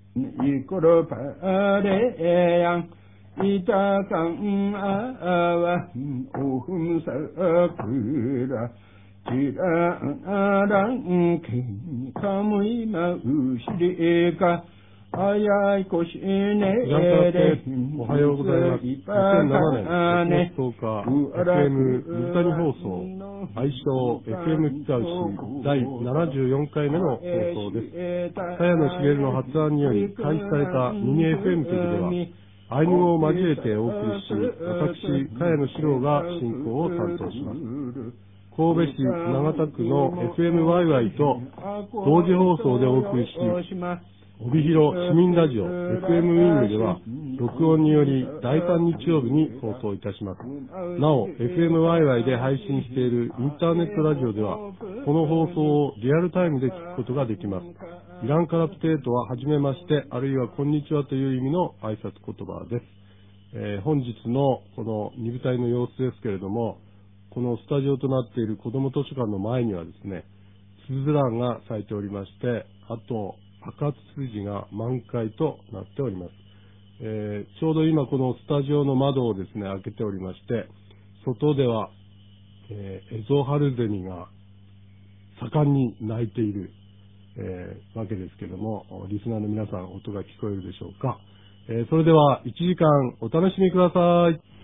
이끌어 바래양 이다강 아와 오흠사그라 지라랑 카무이마 우시리가 아야이 고시네 おはようございます。2007年6月10日 FM 水谷放送愛称 FM 北牛第74回目の放送です。茅野茂の発案により開始されたミニ FM 局ではアイヌ語を交えてお送りし、私茅野史郎が進行を担当します。神戸市長田区の FM ワイワイと同時放送でお送りし、帯広市民ラジオ FM ウィングでは録音により第3日曜日に放送いたします。なお FM ワイワイで配信しているインターネットラジオではこの放送をリアルタイムで聞くことができます。イランカラプテートははじめましてあるいはこんにちはという意味の挨拶言葉です。本日のこの2部隊の様子ですけれども、このスタジオとなっている子ども図書館の前にはですね、つづらんが咲いておりまして、あと赤ツツジが満開となっております。ちょうど今このスタジオの窓をですね開けておりまして、外では、エゾハルゼミが盛んに鳴いている、わけですけども、リスナーの皆さん音が聞こえるでしょうか。それでは1時間お楽しみください。